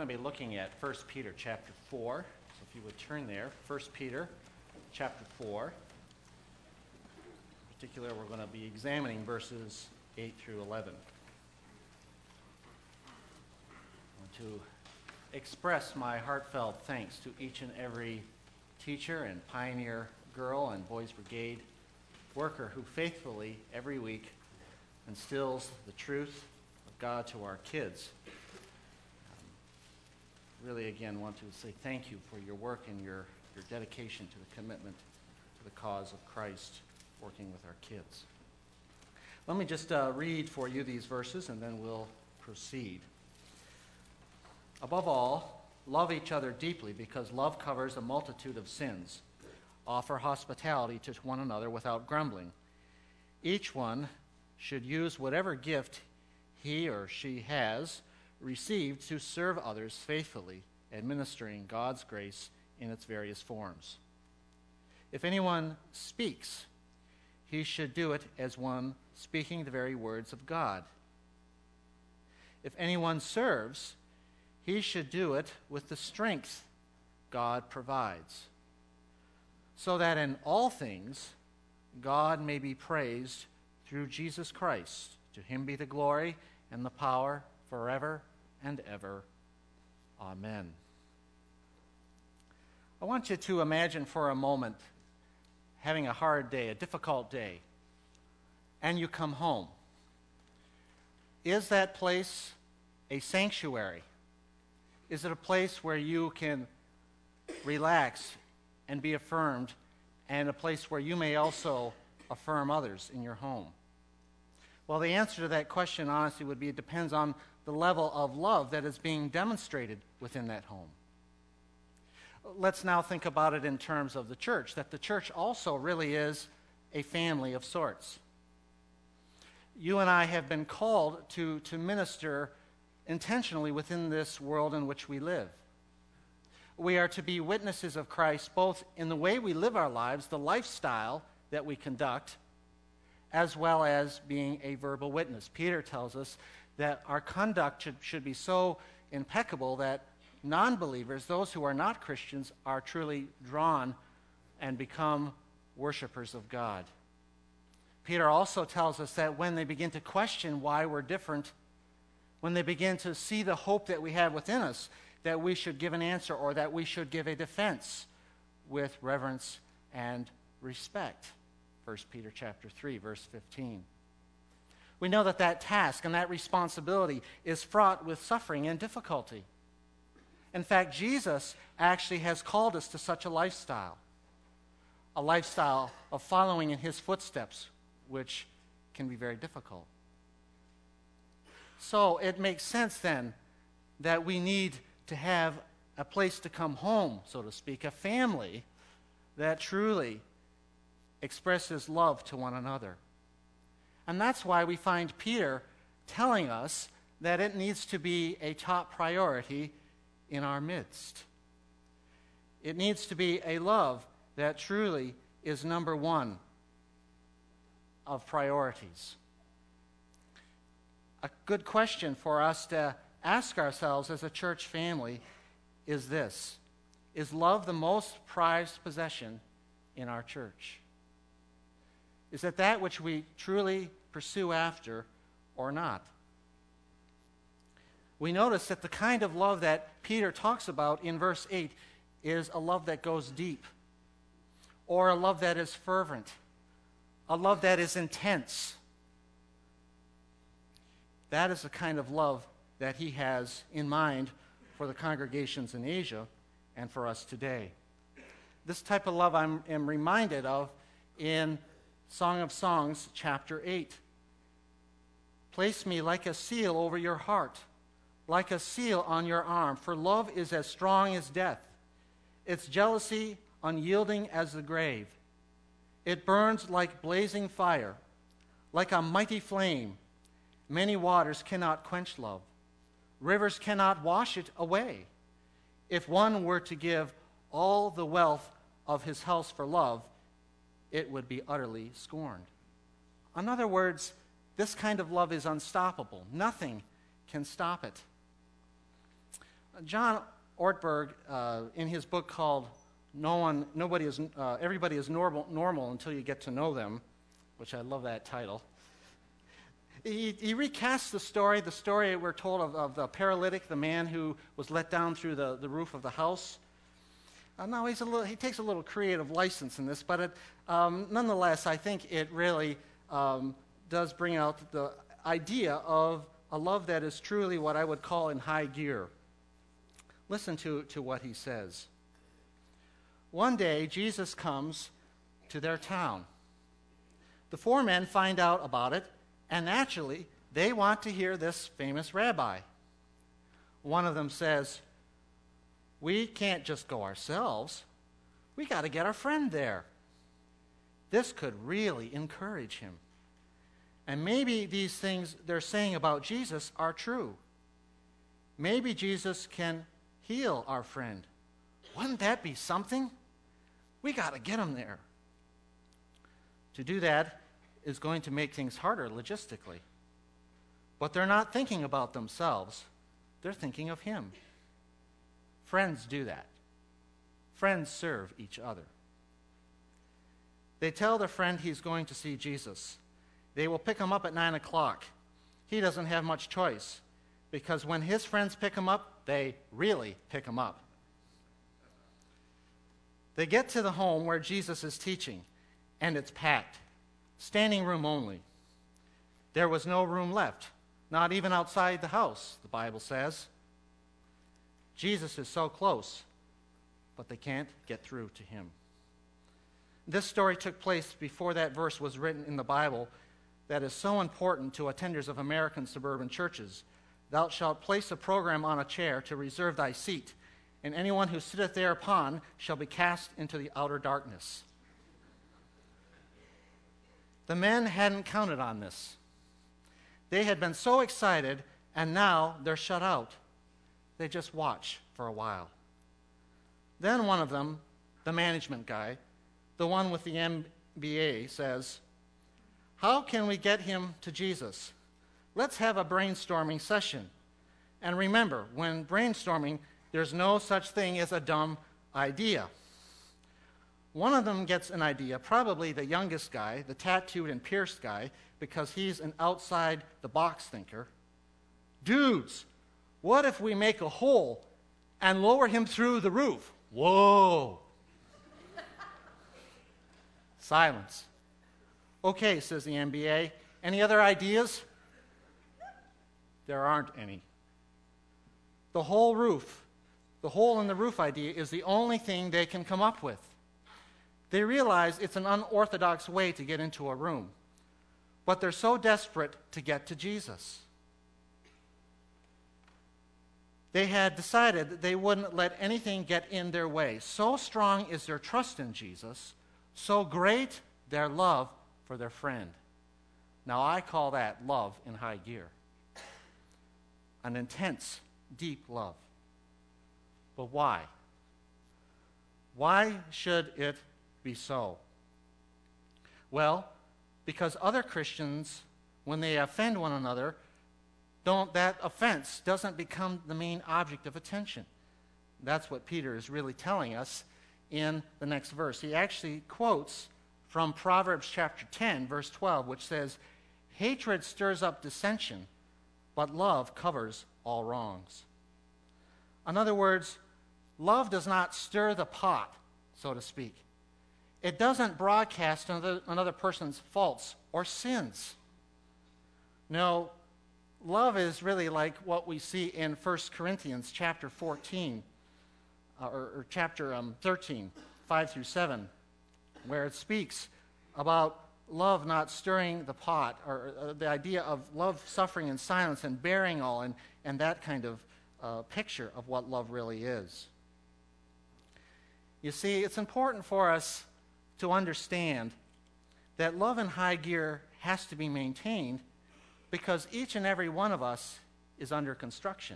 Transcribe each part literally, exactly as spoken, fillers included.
going to be looking at First Peter chapter four. So if you would turn there, First Peter chapter four. In particular, we're going to be examining verses eight through eleven. I want to express my heartfelt thanks to each and every teacher and Pioneer Girl and Boys Brigade worker who faithfully, every week, instills the truth of God to our kids. Um, really, again, want to say thank you for your work and your, your dedication to the commitment to the cause of Christ, working with our kids. Let me just uh, read for you these verses, and then we'll proceed. Above all, love each other deeply, because love covers a multitude of sins. Offer hospitality to one another without grumbling. Each one should use whatever gift he or she has received to serve others faithfully, administering God's grace in its various forms. If anyone speaks, he should do it as one speaking the very words of God. If anyone serves, he should do it with the strength God provides, so that in all things God may be praised through Jesus Christ. To him be the glory and the power forever and ever. Amen. I want you to imagine for a moment having a hard day, a difficult day, and you come home. Is that place a sanctuary? Is it a place where you can relax and be affirmed, and a place where you may also affirm others in your home? Well, the answer to that question, honestly, would be it depends on the level of love that is being demonstrated within that home. Let's now think about it in terms of the church, that the church also really is a family of sorts. You and I have been called to, to minister intentionally within this world in which we live. We are to be witnesses of Christ both in the way we live our lives, the lifestyle that we conduct, as well as being a verbal witness. Peter tells us that our conduct should, should be so impeccable that non-believers, those who are not Christians, are truly drawn and become worshipers of God. Peter also tells us that when they begin to question why we're different, when they begin to see the hope that we have within us, that we should give an answer or that we should give a defense with reverence and respect. First Peter chapter three, verse fifteen. We know that that task and that responsibility is fraught with suffering and difficulty. In fact, Jesus actually has called us to such a lifestyle, a lifestyle of following in his footsteps, which can be very difficult. So it makes sense then that we need to have a place to come home, so to speak, a family that truly expresses love to one another. And that's why we find Peter telling us that it needs to be a top priority in our midst. It needs to be a love that truly is number one of priorities. A good question for us to ask ourselves as a church family is this: is love the most prized possession in our church? Is it that which we truly pursue after or not? We notice that the kind of love that Peter talks about in verse eight is a love that goes deep, or a love that is fervent, a love that is intense. That is the kind of love that he has in mind for the congregations in Asia and for us today. This type of love I am reminded of in Song of Songs, chapter eight. Place me like a seal over your heart, like a seal on your arm, for love is as strong as death, its jealousy unyielding as the grave. It burns like blazing fire, like a mighty flame. Many waters cannot quench love. Rivers cannot wash it away. If one were to give all the wealth of his house for love, it would be utterly scorned. In other words, this kind of love is unstoppable. Nothing can stop it. John Ortberg, uh, in his book called "No One, Nobody Is, uh, Everybody Is Normal, Normal Until You Get to Know Them," which I love that title. He, he recasts the story, the story we're told of, of the paralytic, the man who was let down through the, the roof of the house. Uh, now, he's a little, he takes a little creative license in this, but it, um, nonetheless, I think it really um, does bring out the idea of a love that is truly what I would call in high gear. Listen to, to what he says. One day, Jesus comes to their town. The four men find out about it, and naturally, they want to hear this famous rabbi. One of them says, "We can't just go ourselves. We got to get our friend there." This could really encourage him. And maybe these things they're saying about Jesus are true. Maybe Jesus can heal our friend. Wouldn't that be something? We got to get him there. To do that is going to make things harder logistically. But they're not thinking about themselves. They're thinking of him. Friends do that. Friends serve each other. They tell their friend he's going to see Jesus. They will pick him up at nine o'clock. He doesn't have much choice, because when his friends pick him up, they really pick him up. They get to the home where Jesus is teaching, and it's packed. Standing room only. There was no room left, not even outside the house, the Bible says. Jesus is so close, but they can't get through to him. This story took place before that verse was written in the Bible that is so important to attenders of American suburban churches. "Thou shalt place a program on a chair to reserve thy seat, and anyone who sitteth thereupon shall be cast into the outer darkness." The men hadn't counted on this. They had been so excited, and now they're shut out. They just watch for a while. Then one of them, the management guy, the one with the M B A, says, "How can we get him to Jesus? Let's have a brainstorming session. And remember, when brainstorming, there's no such thing as a dumb idea." One of them gets an idea, probably the youngest guy, the tattooed and pierced guy, because he's an outside-the-box thinker. "Dudes, what if we make a hole and lower him through the roof?" Whoa! Silence. "Okay," says the M B A. "Any other ideas?" There aren't any. The whole roof, the hole in the roof idea is the only thing they can come up with. They realize it's an unorthodox way to get into a room, but they're so desperate to get to Jesus. They had decided that they wouldn't let anything get in their way. So strong is their trust in Jesus, so great their love for their friend. Now, I call that love in high gear. An intense, deep love. But why? Why should it be so? Well, because other Christians, when they offend one another, don't that offense doesn't become the main object of attention. That's what Peter is really telling us in the next verse. He actually quotes from Proverbs chapter ten, verse twelve, which says, "Hatred stirs up dissension, but love covers all wrongs." In other words, love does not stir the pot, so to speak. It doesn't broadcast another, another person's faults or sins. No, love is really like what we see in First Corinthians chapter fourteen, uh, or, or chapter um, thirteen, five through seven, where it speaks about love not stirring the pot, or uh, the idea of love suffering in silence and bearing all, and, and that kind of uh, picture of what love really is. You see, it's important for us to understand that love in high gear has to be maintained because each and every one of us is under construction.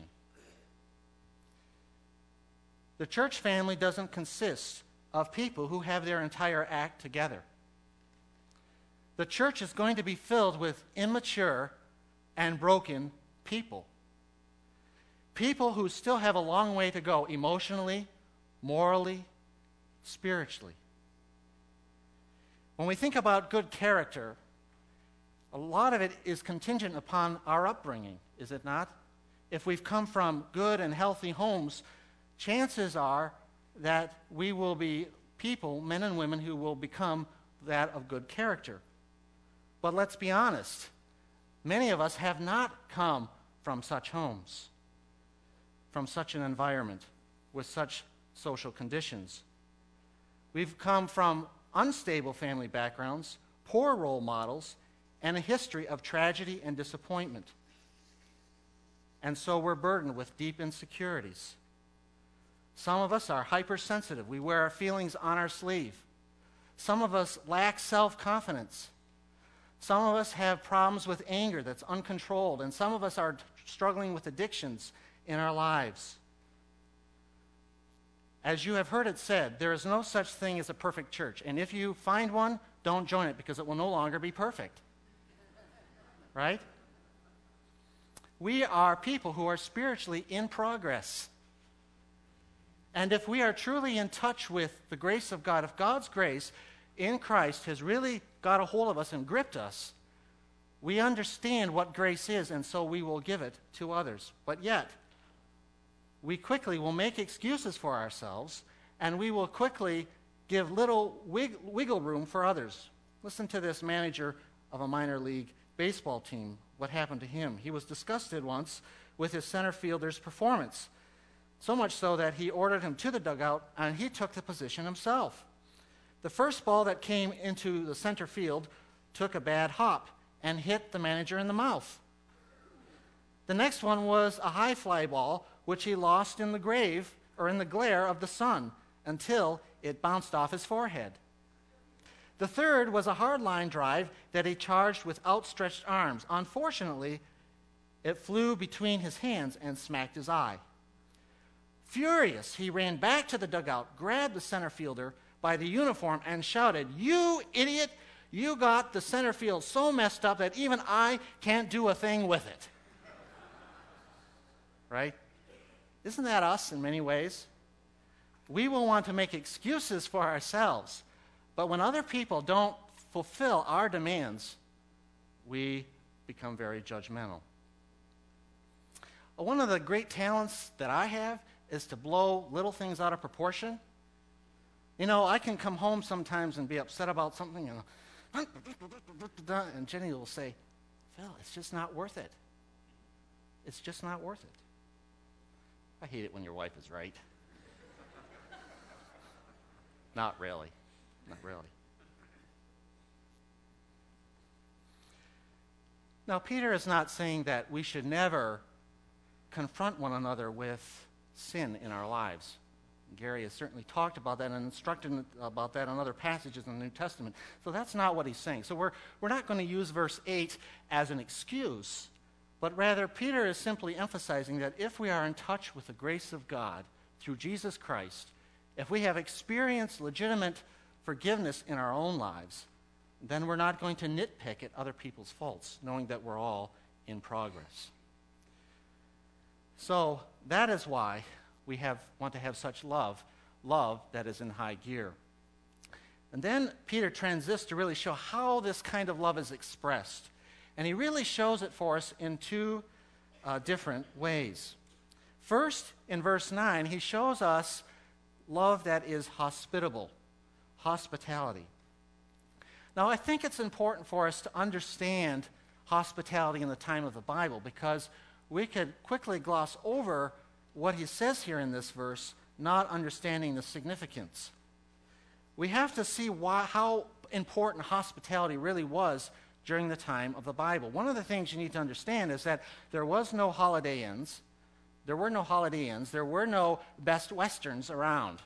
The church family doesn't consist of people who have their entire act together. The church is going to be filled with immature and broken people. People who still have a long way to go emotionally, morally, spiritually. When we think about good character, a lot of it is contingent upon our upbringing, is it not? If we've come from good and healthy homes, chances are that we will be people, men and women, who will become that of good character. But let's be honest, many of us have not come from such homes, from such an environment, with such social conditions. We've come from unstable family backgrounds, poor role models, and a history of tragedy and disappointment. And so we're burdened with deep insecurities. Some of us are hypersensitive. We wear our feelings on our sleeve. Some of us lack self-confidence. Some of us have problems with anger that's uncontrolled, and some of us are struggling with addictions in our lives. As you have heard it said, there is no such thing as a perfect church, and if you find one, don't join it because it will no longer be perfect. Right? We are people who are spiritually in progress. And if we are truly in touch with the grace of God, if God's grace in Christ has really got a hold of us and gripped us, we understand what grace is, and so we will give it to others. But yet, we quickly will make excuses for ourselves, and we will quickly give little wig- wiggle room for others. Listen to this manager of a minor league baseball team, what happened to him. He was disgusted once with his center fielder's performance, so much so that he ordered him to the dugout, and he took the position himself. The first ball that came into the center field took a bad hop and hit the manager in the mouth. The next one was a high fly ball, which he lost in the grave, or in the glare of the sun, until it bounced off his forehead. The third was a hard line drive that he charged with outstretched arms. Unfortunately, it flew between his hands and smacked his eye. Furious, he ran back to the dugout, grabbed the center fielder by the uniform, and shouted, "You idiot! You got the center field so messed up that even I can't do a thing with it." Right? Isn't that us in many ways? We will want to make excuses for ourselves, but when other people don't fulfill our demands, we become very judgmental. One of the great talents that I have is to blow little things out of proportion. You know, I can come home sometimes and be upset about something, and, and Jenny will say, "Phil, it's just not worth it. It's just not worth it." I hate it when your wife is right. Not really. Not really. Now, Peter is not saying that we should never confront one another with sin in our lives. Gary has certainly talked about that and instructed about that in other passages in the New Testament. So that's not what he's saying. So we're, we're not going to use verse eight as an excuse, but rather Peter is simply emphasizing that if we are in touch with the grace of God through Jesus Christ, if we have experienced legitimate forgiveness in our own lives, then we're not going to nitpick at other people's faults, knowing that we're all in progress. So that is why we have want to have such love, love that is in high gear. And then Peter transits to really show how this kind of love is expressed. And he really shows it for us in two uh, different ways. First, in verse nine, he shows us love that is hospitable, hospitality. Now, I think it's important for us to understand hospitality in the time of the Bible, because we could quickly gloss over what he says here in this verse, not understanding the significance. We have to see why, how important hospitality really was during the time of the Bible. One of the things you need to understand is that there was no Holiday Inns, there were no Holiday Inns, there were no Best Westerns around.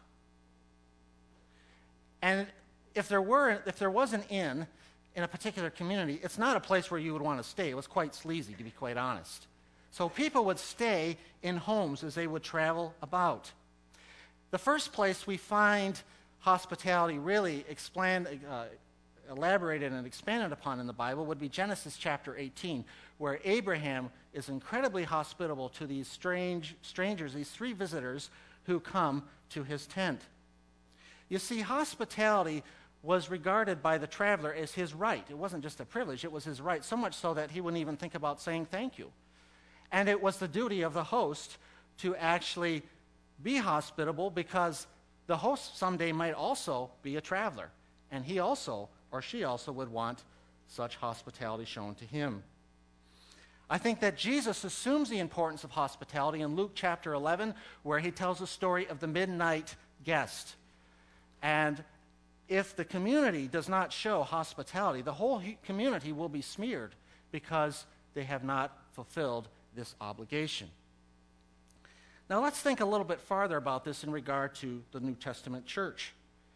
And if there were, if there was an inn in a particular community, it's not a place where you would want to stay. It was quite sleazy, to be quite honest. So people would stay in homes as they would travel about. The first place we find hospitality really explained, uh, elaborated and expanded upon in the Bible would be Genesis chapter eighteen, where Abraham is incredibly hospitable to these strange strangers, these three visitors who come to his tent. You see, hospitality was regarded by the traveler as his right. It wasn't just a privilege, it was his right, so much so that he wouldn't even think about saying thank you. And it was the duty of the host to actually be hospitable, because the host someday might also be a traveler, and he also, or she also, would want such hospitality shown to him. I think that Jesus assumes the importance of hospitality in Luke chapter eleven, where he tells the story of the midnight guest. And if the community does not show hospitality, the whole community will be smeared because they have not fulfilled this obligation. Now let's think a little bit farther about this in regard to the New Testament church.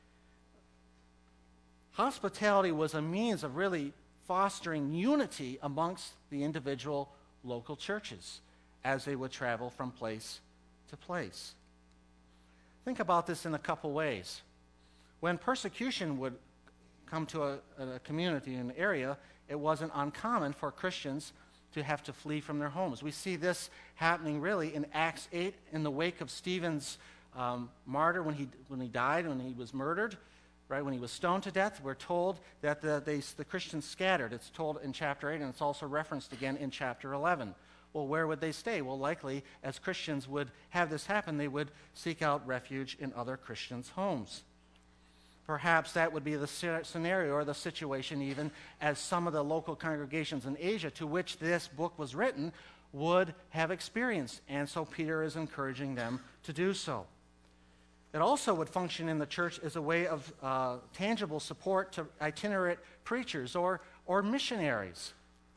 Hospitality was a means of really fostering unity amongst the individual local churches as they would travel from place to place. Think about this in a couple ways. When persecution would come to a, a community, an area, it wasn't uncommon for Christians to have to flee from their homes. We see this happening really in Acts eight in the wake of Stephen's um, martyr when he, when he died, when he was murdered. Right, when he was stoned to death, we're told that the, they, the Christians scattered. It's told in chapter eight, and it's also referenced again in chapter eleven. Well, where would they stay? Well, likely, as Christians would have this happen, they would seek out refuge in other Christians' homes. Perhaps that would be the scenario or the situation even as some of the local congregations in Asia to which this book was written would have experienced. And so Peter is encouraging them to do so. It also would function in the church as a way of uh, tangible support to itinerant preachers or, or missionaries.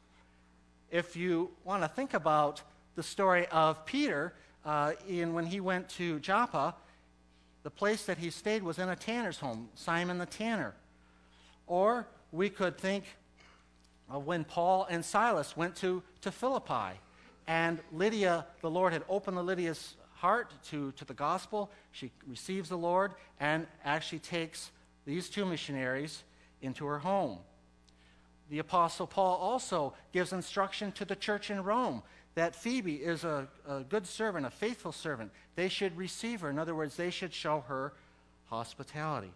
If you want to think about the story of Peter, uh, in when he went to Joppa, the place that he stayed was in a tanner's home, Simon the tanner. Or we could think of when Paul and Silas went to, to Philippi, and Lydia, the Lord had opened Lydia's heart to, to the gospel. She receives the Lord and actually takes these two missionaries into her home. The Apostle Paul also gives instruction to the church in Rome that Phoebe is a, a good servant, a faithful servant. They should receive her. In other words, they should show her hospitality.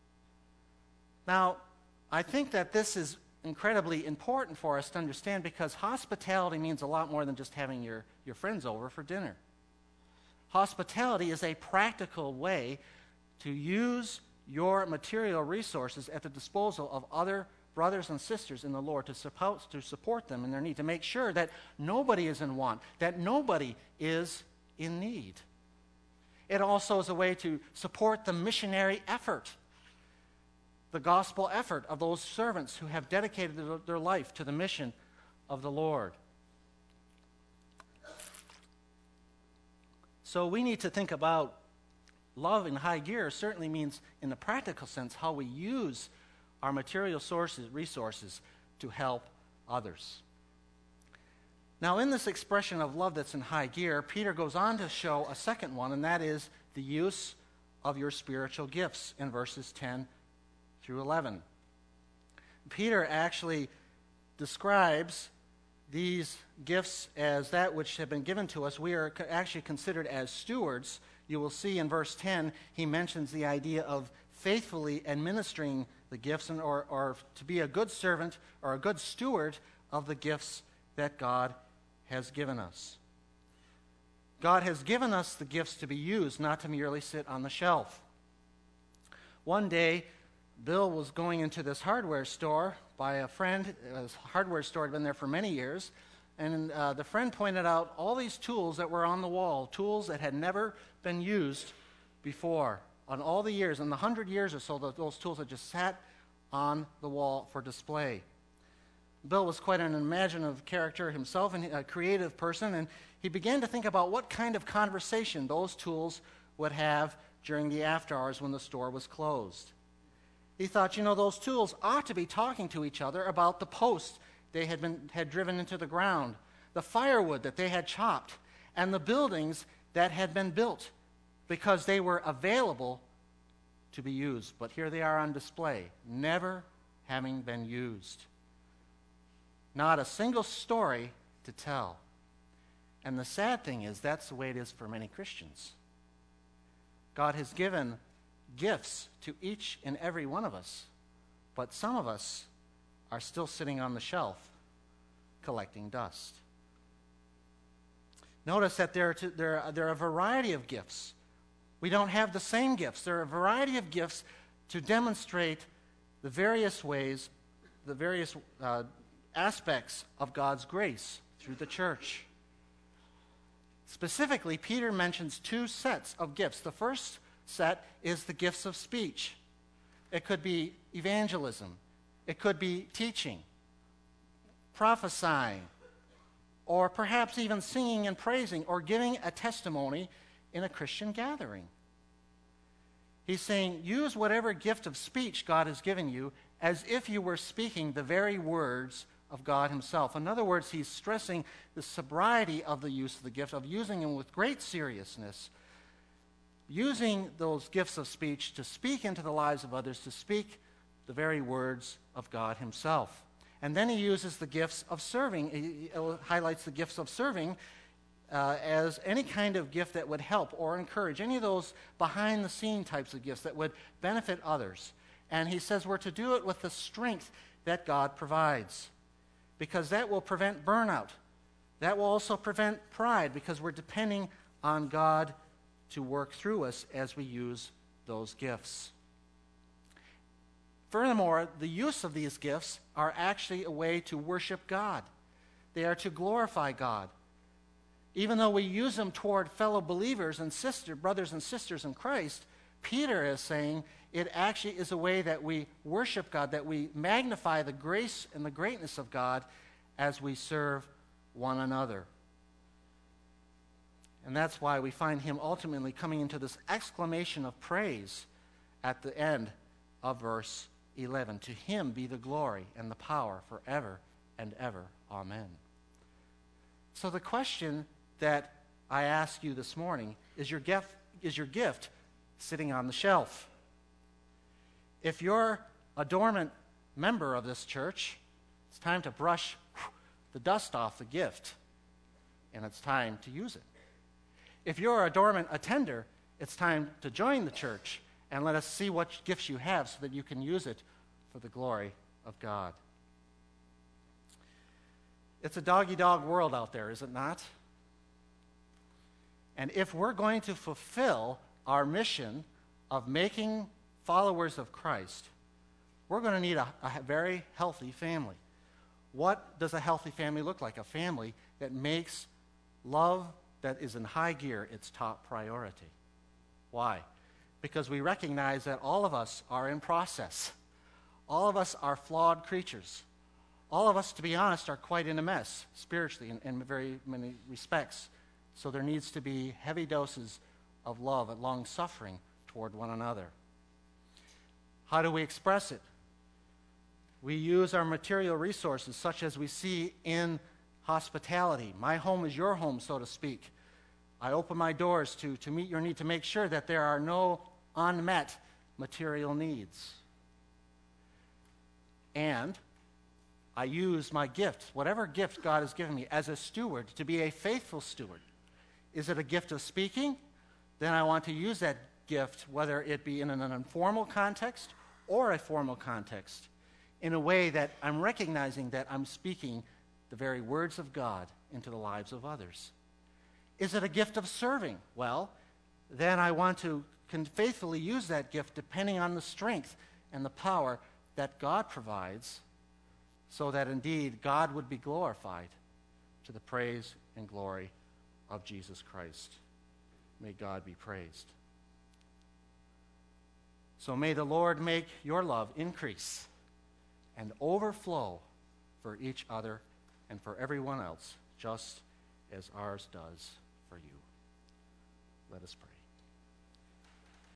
Now, I think that this is incredibly important for us to understand, because hospitality means a lot more than just having your, your friends over for dinner. Hospitality is a practical way to use your material resources at the disposal of other brothers and sisters in the Lord to support, to support them in their need, to make sure that nobody is in want, that nobody is in need. It also is a way to support the missionary effort, the gospel effort of those servants who have dedicated their life to the mission of the Lord. So we need to think about love in high gear. Certainly means, in the practical sense, how we use our material sources, resources to help others. Now, in this expression of love that's in high gear, Peter goes on to show a second one, and that is the use of your spiritual gifts in verses ten through eleven. Peter actually describes these gifts as that which have been given to us. We are actually considered as stewards. You will see in verse ten, he mentions the idea of faithfully administering the gifts, and, or, or to be a good servant or a good steward of the gifts that God has given us. God has given us the gifts to be used, not to merely sit on the shelf. One day, Bill was going into this hardware store by a friend. His hardware store had been there for many years, and uh, the friend pointed out all these tools that were on the wall, tools that had never been used before. On all the years, in the hundred years or so, those tools had just sat on the wall for display. Bill was quite an imaginative character himself and a creative person, and he began to think about what kind of conversation those tools would have during the after hours when the store was closed. He thought, you know, those tools ought to be talking to each other about the posts they had been had driven into the ground, the firewood that they had chopped, and the buildings that had been built, because they were available to be used. But here they are on display, never having been used. Not a single story to tell. And the sad thing is, that's the way it is for many Christians. God has given gifts to each and every one of us, but some of us are still sitting on the shelf collecting dust. Notice that there are, two, there, are, there are a variety of gifts. We don't have the same gifts. There are a variety of gifts to demonstrate the various ways, the various uh, aspects of God's grace through the church. Specifically, Peter mentions two sets of gifts. The first set is the gifts of speech. It could be evangelism. It could be teaching, prophesying, or perhaps even singing and praising, or giving a testimony in a Christian gathering. He's saying, use whatever gift of speech God has given you as if you were speaking the very words of God himself. In other words, he's stressing the sobriety of the use of the gift, of using them with great seriousness, using those gifts of speech to speak into the lives of others, to speak the very words of God himself. And then he uses the gifts of serving. He highlights the gifts of serving uh, as any kind of gift that would help or encourage, any of those behind-the-scene types of gifts that would benefit others. And he says we're to do it with the strength that God provides, because that will prevent burnout. That will also prevent pride, because we're depending on God to work through us as we use those gifts. Furthermore, the use of these gifts are actually a way to worship God. They are to glorify God. Even though we use them toward fellow believers and sister, brothers and sisters in Christ, Peter is saying it actually is a way that we worship God, that we magnify the grace and the greatness of God as we serve one another. And that's why we find him ultimately coming into this exclamation of praise at the end of verse eleven. To him be the glory and the power forever and ever. Amen. So the question that I ask you this morning is, your gift, is your gift sitting on the shelf? If you're a dormant member of this church, it's time to brush the dust off the gift, and it's time to use it. If you're a dormant attender, it's time to join the church and let us see what gifts you have so that you can use it for the glory of God. It's a dog-eat-dog world out there, is it not? And if we're going to fulfill our mission of making followers of Christ, we're going to need a, a very healthy family. What does a healthy family look like? A family that makes love that is in high gear its top priority. Why? Because we recognize that all of us are in process. All of us are flawed creatures. All of us, to be honest, are quite in a mess spiritually in, in very many respects. So there needs to be heavy doses of love and long-suffering toward one another. How do we express it? We use our material resources, such as we see in hospitality. My home is your home, so to speak. I open my doors to, to meet your need, to make sure that there are no unmet material needs. And I use my gift, whatever gift God has given me, as a steward, to be a faithful steward. Is it a gift of speaking? Then I want to use that gift, whether it be in an informal context or a formal context, in a way that I'm recognizing that I'm speaking the very words of God into the lives of others. Is it a gift of serving? Well, then I want to can faithfully use that gift depending on the strength and the power that God provides, so that indeed God would be glorified to the praise and glory of Jesus Christ. May God be praised. So may the Lord make your love increase and overflow for each other and for everyone else, just as ours does for you. Let us pray.